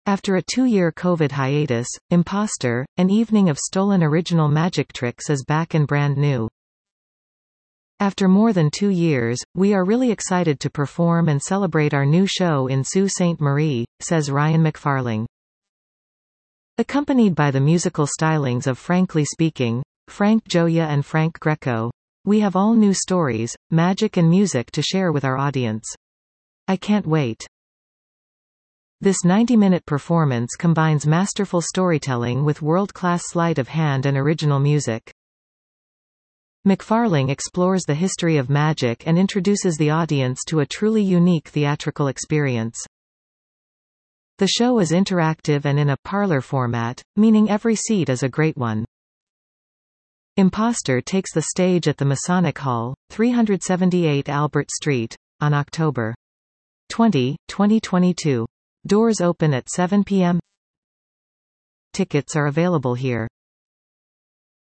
After a 2-year COVID hiatus, Imposter, an evening of stolen original magic tricks is back and brand new. After more than 2 years, we are really excited to perform and celebrate our new show in Sault Ste. Marie, says Ryan McFarling. Accompanied by the musical stylings of Frankly Speaking, Frank Gioia and Frank Greco, we have all new stories, magic and music to share with our audience. I can't wait. This 90-minute performance combines masterful storytelling with world-class sleight of hand and original music. McFarling explores the history of magic and introduces the audience to a truly unique theatrical experience. The show is interactive and in a parlor format, meaning every seat is a great one. Imposter takes the stage at the Masonic Hall, 378 Albert Street, on October 20, 2022. Doors open at 7 p.m. Tickets are available here.